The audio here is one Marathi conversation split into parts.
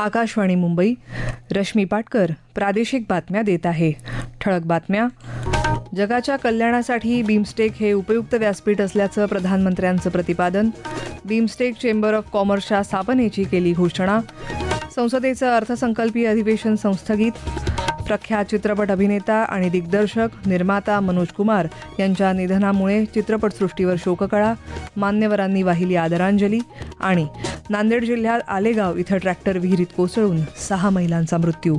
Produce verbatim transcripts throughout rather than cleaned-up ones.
आकाशवाणी मुंबई. रश्मी पाटकर प्रादेशिक बातम्या देत आहे. ठळक बातम्या. जगाच्या कल्याणासाठी बिमस्टेक हे उपयुक्त व्यासपीठ असल्याचं प्रधानमंत्र्यांचं प्रतिपादन. बिमस्टेक चेंबर ऑफ कॉमर्सच्या स्थापनेची केली घोषणा. संसदेचं अर्थसंकल्पीय अधिवेशन संस्थगित. प्रख्यात चित्रपट अभिनेता आणि दिग्दर्शक निर्माता मनोज कुमार यांच्या निधनामुळे चित्रपटसृष्टीवर शोककळा. मान्यवरांनी वाहिली आदरांजली. आणि नांदेड जिल्ह्यात आलेगाव इथं ट्रॅक्टर विहिरीत कोसळून सहा महिलांचा मृत्यू.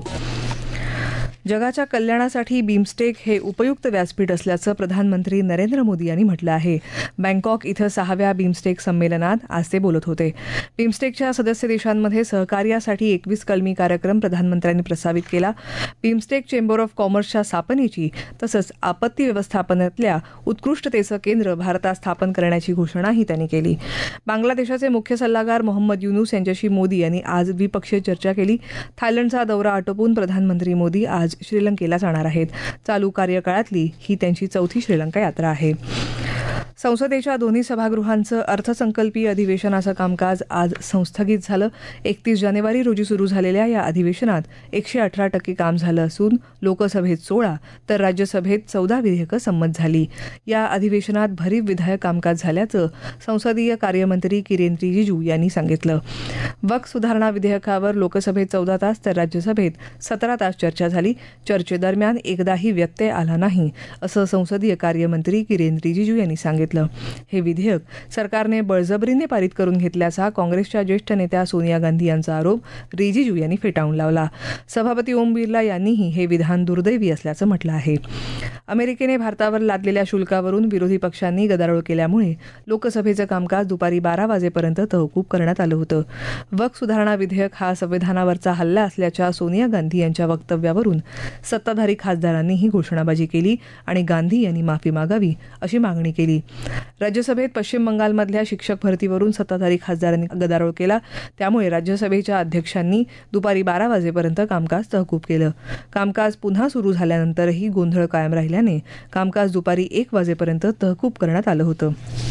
जगाच्या कल्याणासाठी बिमस्टेक हे उपयुक्त व्यासपीठ असल्याचं प्रधानमंत्री नरेंद्र मोदी यांनी म्हटलं आहे. बँकॉक इथं सहाव्या बिमस्टेक संमेलनात आज ते बोलत होते. बिमस्टेकच्या सदस्य देशांमध्ये सहकार्यासाठी एकवीस कलमी कार्यक्रम प्रधानमंत्र्यांनी प्रस्तावित केला. बिमस्टेक चेंबर ऑफ कॉमर्सच्या स्थापनेची तसंच आपत्ती व्यवस्थापनातल्या उत्कृष्टतेचं केंद्र भारतात स्थापन करण्याची घोषणाही त्यांनी केली. बांगलादेशाचे मुख्य सल्लागार मोहम्मद युनूस यांच्याशी मोदी यांनी आज द्विपक्षीय चर्चा केली. थायलंडचा दौरा आटोपून प्रधानमंत्री मोदी आज श्रीलंकेला जाणार आहेत. चालू कार्यकाळातली ही त्यांची चौथी श्रीलंका यात्रा आहे. संसदेच्या दोन्ही सभागृहांचं अर्थसंकल्पीय अधिवेशनाचं कामकाज आज संस्थगित झालं. एकतीस जानेवारी रोजी सुरू झालेल्या या अधिवेशनात एकशे अठरा टक्के काम झालं असून लोकसभेत सोळा तर राज्यसभेत चौदा विधेयकं संमत झाली. या अधिवेशनात भरीव विधायक कामकाज झाल्याचं संसदीय कार्यमंत्री किरेन रिजिजू यांनी सांगितलं. वक्फ सुधारणा विधेयकावर लोकसभेत चौदा तास तर राज्यसभेत सतरा तास चर्चा झाली. चर्चेदरम्यान एकदाही व्यत्यय आला नाही असं संसदीय कार्यमंत्री किरेन रिजिजू यांनी सांगितलं. हे विधेयक सरकारने बळजबरीने पारित करून घेतल्याचा काँग्रेसच्या ज्येष्ठ नेत्या सोनिया गांधी यांचा आरोप रिजिजू यांनी फेटाळून लावला. सभापती ओम बिर्ला यांनीही हे विधान दुर्दैवी असल्याचं म्हटलं आहे. अमेरिकेने भारतावर लादलेल्या शुल्कावरून विरोधी पक्षांनी गदारोळ केल्यामुळे लोकसभेचं कामकाज दुपारी बारा वाजेपर्यंत तहकूब करण्यात आलं होतं. वक्फ सुधारणा विधेयक हा संविधानावरचा हल्ला असल्याच्या सोनिया गांधी यांच्या वक्तव्यावरून सत्ताधारी खासदारांनी ही घोषणाबाजी केली आणि गांधी यांनी माफी मागावी अशी मागणी केली. राज्यसभेत पश्चिम बंगालमधल्या शिक्षक भरतीवरून सत्ताधारी खासदारांनी गदारोळ केला. त्यामुळे राज्यसभेच्या अध्यक्षांनी दुपारी बारा वाजेपर्यंत कामकाज तहकूब केलं. कामकाज पुन्हा सुरू झाल्यानंतरही गोंधळ कायम राहिल्याने कामकाज दुपारी एक वाजेपर्यंत तहकूब करण्यात आलं होतं.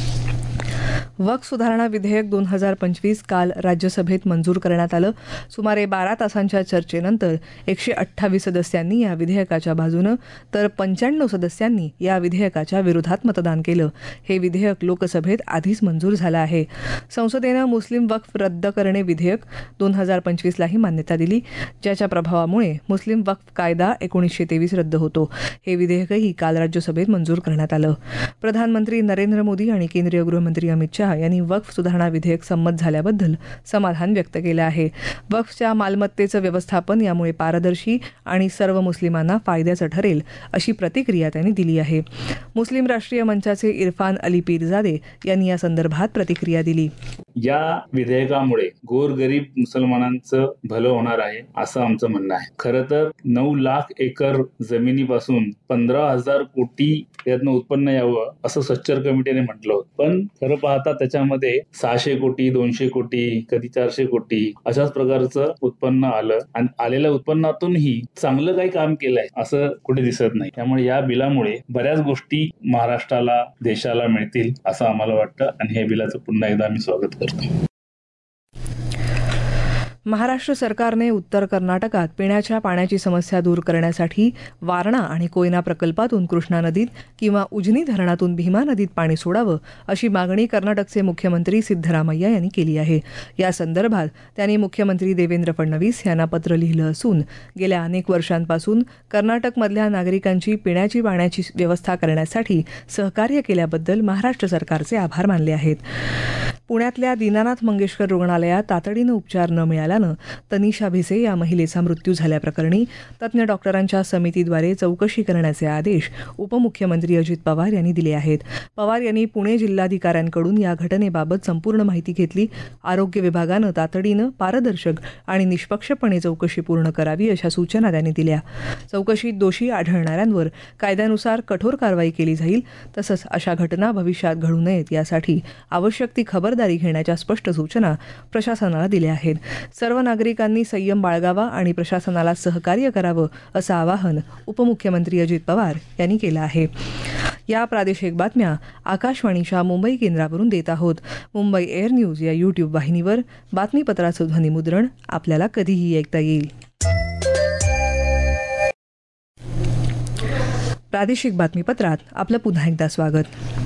वक्फ सुधारणा विधेयक दोन हजार पंचवीस काल राज्यसभेत मंजूर करण्यात आलं. सुमारे बारा तासांच्या चर्चेनंतर एकशे अठ्ठावीस सदस्यांनी या विधेयकाच्या बाजूनं तर पंच्याण्णव सदस्यांनी या विधेयकाच्या विरोधात मतदान केलं. हे विधेयक लोकसभेत आधीच मंजूर झालं आहे. संसदेनं मुस्लिम वक्फ रद्द करणे विधेयक दोन हजार पंचवीसलाही मान्यता दिली, ज्याच्या प्रभावामुळे मुस्लिम वक्फ कायदा एकोणीसशे तेवीस रद्द होतो. हे विधेयकही काल राज्यसभेत मंजूर करण्यात आलं. प्रधानमंत्री नरेंद्र मोदी आणि केंद्रीय गृहमंत्री अमित शहा यांनी वक्फ सुधारणा विधेयक संमत झाल्याबद्दल समाधान व्यक्त केलं आहे. वक्फच्या मालमत्तेचं व्यवस्थापन यामुळे पारदर्शी आणि सर्व मुस्लिमांना फायद्याचं ठरेल अशी प्रतिक्रिया त्यांनी दिली आहे. मुस्लिम राष्ट्रीय मंचाचे इरफान अली पीरजादे यांनी या संदर्भात प्रतिक्रिया दिली. या विधेयकामुळे गोरगरीब मुसलमानांचं भलं होणार आहे असं आमचं म्हणणं आहे. खरं तर नऊ लाख एकर जमिनीपासून पंधरा हजार कोटी यातनं उत्पन्न यावं असं सच्चर कमिटीने म्हटलं होतं. पण खरं पाहता त्याच्यामध्ये सहाशे कोटी दोनशे कोटी कधी चारशे कोटी अशाच प्रकारचं उत्पन्न आलं आणि आलेल्या उत्पन्नातूनही चांगलं काही काम केलंय असं कुठे दिसत नाही. त्यामुळे या बिलामुळे बऱ्याच गोष्टी महाराष्ट्राला देशाला मिळतील असं आम्हाला वाटतं आणि हे बिलाचं पुन्हा एकदा आम्ही स्वागत करतो. महाराष्ट्र सरकारने उत्तर कर्नाटकात पिण्याच्या पाण्याची समस्या दूर करण्यासाठी वारणा आणि कोयना प्रकल्पातून कृष्णा नदीत किंवा उजनी धरणातून भीमा नदीत पाणी सोडावं अशी मागणी कर्नाटकचे मुख्यमंत्री सिद्धरामय्या यांनी केली आहे. या संदर्भात त्यांनी मुख्यमंत्री देवेंद्र फडणवीस यांना पत्र लिहिलं असून गेल्या अनेक वर्षांपासून कर्नाटकमधल्या नागरिकांची पिण्याची पाण्याची व्यवस्था करण्यासाठी सहकार्य केल्याबद्दल महाराष्ट्र सरकारचे आभार मानले आहेत. पुण्यातल्या दीनानाथ मंगेशकर रुग्णालयात तातडीनं उपचार न मिळाल्यानं तनिषा भिसे या महिलेचा मृत्यू झाल्याप्रकरणी तज्ज्ञ डॉक्टरांच्या समितीद्वारे चौकशी करण्याचे आदेश उपमुख्यमंत्री अजित पवार यांनी दिले आहेत. पवार यांनी पुणे जिल्हाधिकाऱ्यांकडून या घटनेबाबत संपूर्ण माहिती घेतली. आरोग्य विभागानं तातडीनं पारदर्शक आणि निष्पक्षपणे चौकशी पूर्ण करावी अशा सूचना त्यांनी दिल्या. चौकशीत दोषी आढळणाऱ्यांवर कायद्यानुसार कठोर कारवाई केली जाईल. तसंच अशा घटना भविष्यात घडू नयेत यासाठी आवश्यक ती खबरदारी घेण्याच्या स्पष्ट सूचना प्रशासनाला दिल्या आहेत. सर्व नागरिकांनी संयम बाळगावा आणि प्रशासनाला सहकार्य करावं असं आवाहन उपमुख्यमंत्री अजित पवार यांनी केलं आहे. या प्रादेशिक बातम्या आकाशवाणीच्या मुंबई केंद्रावरून देत आहोत. मुंबई एअर न्यूज या यूट्यूब वाहिनीवर बातमीपत्राचं ध्वनिमुद्रण आपल्याला कधीही ऐकता येईल. प्रादेशिक बातमीपत्रात आपलं पुन्हा एकदा स्वागत.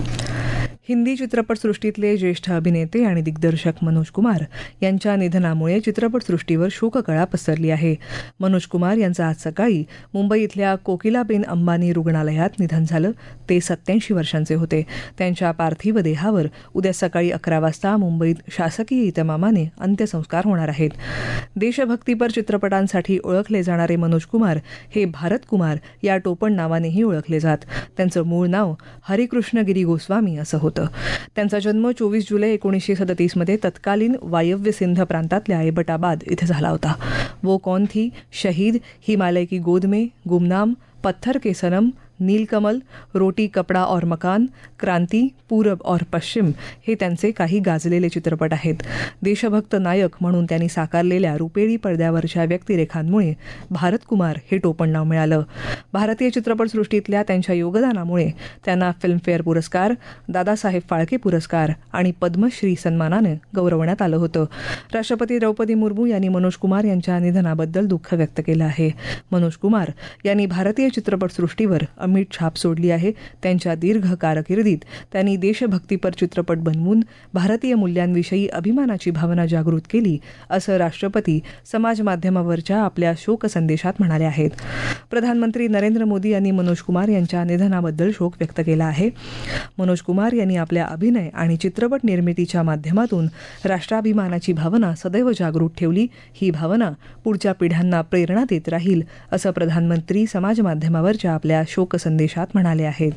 हिंदी चित्रपटसृष्टीतले ज्येष्ठ अभिनेते आणि दिग्दर्शक मनोज कुमार यांच्या निधनामुळे चित्रपटसृष्टीवर शोककळा पसरली आहे. मनोज कुमार यांचं आज सकाळी मुंबई इथल्या कोकिलाबेन अंबानी रुग्णालयात निधन झालं. ते सत्याऐंशी वर्षांचे होते. त्यांच्या पार्थिव देहावर उद्या सकाळी अकरा वाजता मुंबईत शासकीय इतमामाने अंत्यसंस्कार होणार आहेत. देशभक्तीपर चित्रपटांसाठी ओळखले जाणारे मनोज कुमार हे भारत कुमार या टोपण नावानेही ओळखले जात. त्यांचं मूळ नाव हरिकृष्णगिरी गोस्वामी असं होतं. त्यांचा जन्म चोवीस जुलै एकोणीसशे सदतीसमध्ये तत्कालीन वायव्य सिंध प्रांतातल्या एबटाबाद इथे झाला होता. वो कौन थी, शहीद, हिमालय की गोद में, गुमनाम, पत्थर के सनम, नीलकमल, रोटी कपडा और मकान, क्रांती, पूरब और पश्चिम हे त्यांचे काही गाजलेले चित्रपट आहेत. देशभक्त नायक म्हणून त्यांनी साकारलेल्या रुपेरी पडद्यावरच्या व्यक्तिरेखांमुळे भारत कुमार हे टोपण नाव मिळालं. भारतीय चित्रपटसृष्टीतल्या त्यांच्या योगदानामुळे त्यांना फिल्मफेअर पुरस्कार, दादासाहेब फाळके पुरस्कार आणि पद्मश्री सन्मानानं गौरवण्यात आलं होतं. राष्ट्रपती द्रौपदी मुर्मू यांनी मनोज कुमार यांच्या निधनाबद्दल दुःख व्यक्त केलं आहे. मनोज कुमार यांनी भारतीय चित्रपटसृष्टीवर अमिट छाप सोडली आहे. त्यांच्या दीर्घ कारकिर्दीत त्यांनी देशभक्तीपर चित्रपट बनवून भारतीय मूल्यांविषयी अभिमानाची भावना जागृत केली, असं राष्ट्रपती समाज माध्यमावरच्या आपल्या शोक संदेशात म्हणाले आहेत. प्रधानमंत्री नरेंद्र मोदी यांनी मनोज कुमार यांच्या निधनाबद्दल शोक व्यक्त केला आहे. मनोज कुमार यांनी आपल्या अभिनय आणि चित्रपट निर्मितीच्या माध्यमातून राष्ट्राभिमानाची भावना सदैव जागृत ठेवली. ही भावना पुढच्या पिढ्यांना प्रेरणा देत राहील, असं प्रधानमंत्री समाज माध्यमावरच्या आपल्या शोक संदेशात म्हणाले आहेत.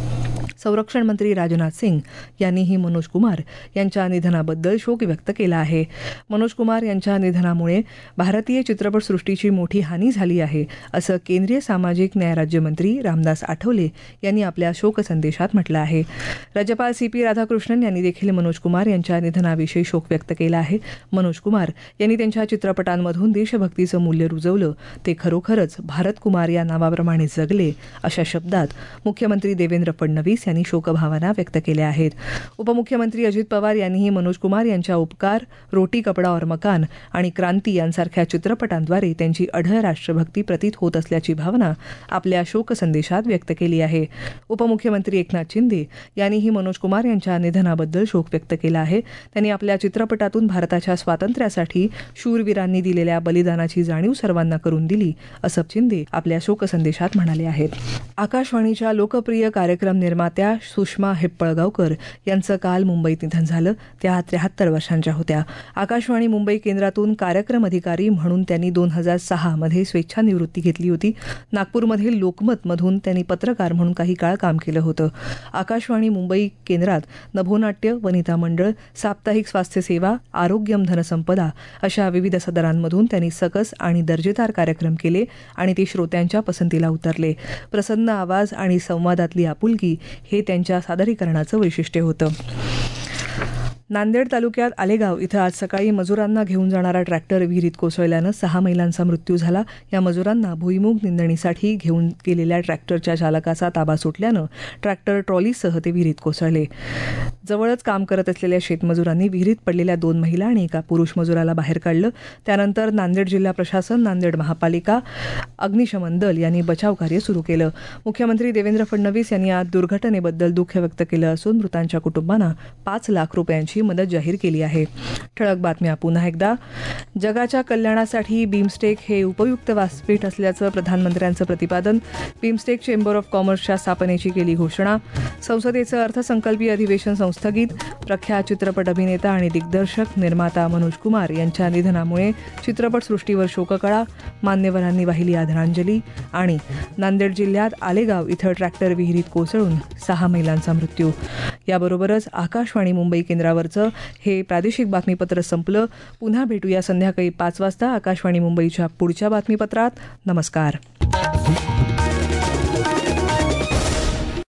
संरक्षण मंत्री राजनाथ सिंग यांनीही मनोज कुमार यांच्या निधनाबद्दल शोक व्यक्त केला आहे. मनोज कुमार यांच्या निधनामुळे भारतीय चित्रपटसृष्टीची मोठी हानी झाली आहे, असं केंद्रीय सामाजिक न्याय राज्यमंत्री रामदास आठवले यांनी आपल्या शोक संदेशात म्हटलं आहे. राज्यपाल सी पी राधाकृष्णन यांनी देखील मनोज कुमार यांच्या निधनाविषयी शोक व्यक्त केला आहे. मनोज कुमार यांनी त्यांच्या चित्रपटांमधून देशभक्तीचं मूल्य रुजवलं. ते खरोखरच भारत कुमार या नावाप्रमाणे जगले, अशा शब्दात मुख्यमंत्री देवेंद्र फडणवीस यांनी शोकभावना व्यक्त केल्या आहेत. उपमुख्यमंत्री अजित पवार यांनीही मनोज कुमार यांच्या उपकार, रोटी कपडा और मकान आणि क्रांती यांसारख्या चित्रपटांद्वारे त्यांची अढळ राष्ट्रभक्ती प्रतीत होत असल्याची भावना आपल्या शोक संदेशात व्यक्त केली आहे. उपमुख्यमंत्री एकनाथ शिंदे यांनीही मनोज कुमार यांच्या निधनाबद्दल शोक व्यक्त केला आहे. त्यांनी आपल्या चित्रपटातून भारताच्या स्वातंत्र्यासाठी शूरवीरांनी दिलेल्या बलिदानाची जाणीव सर्वांना करून दिली, असं शिंदे आपल्या शोक संदेशात म्हणाले आहेत. आकाशवाणीच्या लोकप्रिय कार्यक्रम निर्मात्या सुषमा हेप्पळगावकर यांचं काल मुंबईत निधन झालं. त्या त्र्याहत्तर वर्षांच्या होत्या. आकाशवाणी मुंबई केंद्रातून कार्यक्रम अधिकारी म्हणून त्यांनी दोन हजार सहा मध्ये स्वेच्छानिवृत्ती घेतली होती. नागपूरमधील लोकमत मधून त्यांनी पत्रकार म्हणून काही काळ काम केलं होतं. आकाशवाणी मुंबई केंद्रात नभोनाट्य, वनिता मंडळ, साप्ताहिक स्वास्थ्य सेवा, आरोग्यम धनसंपदा अशा विविध सदरांमधून त्यांनी सकस आणि दर्जेदार कार्यक्रम केले आणि ते श्रोत्यांच्या पसंतीला उतरले. प्रसन्न आवाज आणि संवादातली आपुलकी हे त्यांच्या सादरीकरणाचं वैशिष्ट्य होतं. नांदेड तालुक्यात आलेगाव इथं आज सकाळी मजुरांना घेऊन जाणारा ट्रॅक्टर विहिरीत कोसळल्यानं सहा महिलांचा मृत्यू झाला. या मजुरांना भुईमूग निंदणीसाठी घेऊन गेलेल्या ट्रॅक्टरच्या चालकाचा ताबा सुटल्यानं ट्रॅक्टर ट्रॉलीसह ते विहिरीत कोसळले. जवळच काम करत असलेल्या शेतमजुरांनी विहिरीत पडलेल्या दोन महिला आणि एका पुरुष मजुराला बाहेर काढलं. त्यानंतर नांदेड जिल्हा प्रशासन, नांदेड महापालिका, अग्निशमन दल यांनी बचावकार्य सुरू केलं. मुख्यमंत्री देवेंद्र फडणवीस यांनी आज दुर्घटनेबद्दल दुःख व्यक्त केलं असून मृतांच्या कुटुंबांना पाच लाख रुपयांची मदत जाहीर केली आहे. ठळक बातम्या पुन्हा एकदा. जगाच्या कल्याणासाठी बिमस्टेक हे उपयुक्त व्यासपीठ असल्याचं प्रधानमंत्र्यांचं प्रतिपादन. बिमस्टेक चेंबर ऑफ कॉमर्सच्या स्थापनेची केली घोषणा. संसदेचं अर्थसंकल्पीय अधिवेशन संस्थगित. प्रख्यात चित्रपट अभिनेता आणि दिग्दर्शक निर्माता मनोज कुमार यांच्या निधनामुळे चित्रपटसृष्टीवर शोककळा. मान्यवरांनी वाहिली आदरांजली. आणि नांदेड जिल्ह्यात आलेगाव इथं ट्रॅक्टर विहिरीत कोसळून सहा महिलांचा मृत्यू. याबरोबरच आकाशवाणी मुंबई केंद्रावरचं हे प्रादेशिक बातमीपत्र संपलं. पुन्हा भेटूया संध्याकाळी पाच वाजता आकाशवाणी मुंबईच्या पुढच्या बातमीपत्रात. नमस्कार.